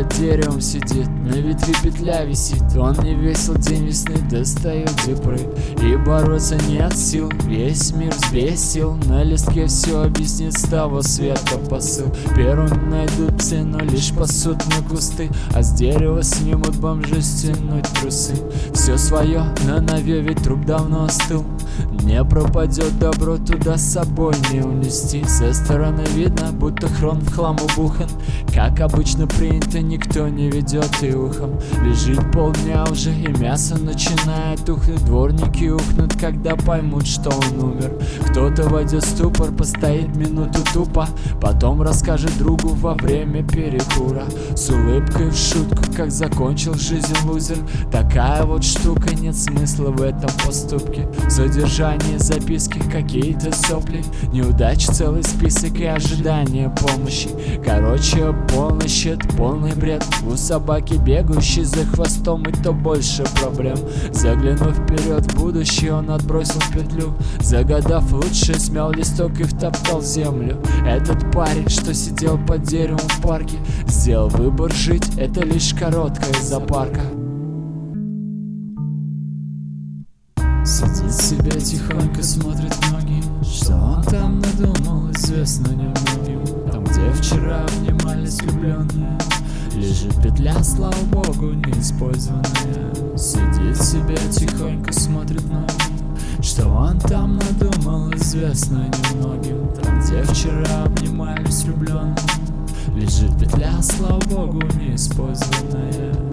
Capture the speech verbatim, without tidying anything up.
под деревом сидит, на ветви петля висит. Он не весел, день весны достает дипры, и бороться нет сил, весь мир взбесил. На листке все объяснит, с того света посыл. Первым найдут псы, но лишь пасут на кусты, а с дерева снимут бомжи стянуть трусы. Все свое на нове, ведь труп давно остыл. Не пропадет добро, туда с собой не унести. Со стороны видно, будто хрон в хлам убухан. Как обычно принято, никто не ведет и ухом. Лежит полдня уже, и мясо начинает ухнуть. Дворники ухнут, когда поймут, что он умер. Кто-то войдет в ступор, постоит минуту тупо, потом расскажет другу во время перекура. С улыбкой в шутку, как закончил жизнь лузер. Такая вот штука, нет смысла в этом поступке. Содержание записки, какие-то сопли, неудач целый список и ожидание помощи. Короче, полночь — это полный бред. У собаки, бегающей за хвостом, и то больше проблем. Заглянув вперед в будущее, он отбросил петлю. Загадав лучше, смял листок и втоптал в землю. Этот парень, что сидел под деревом в парке, сделал выбор жить, это лишь короткая запарка. Сидит себе тихонько, смотрит в ноги. Что он там надумал, известно немногим. Там, где вчера обнимались влюбленные, лежит петля, слава богу, неиспользованная. Сидит себе тихонько, смотрит в ноги. Что он там надумал, известно немногим. Там, где вчера обнимались влюбленные, лежит петля, слава богу, неиспользованная.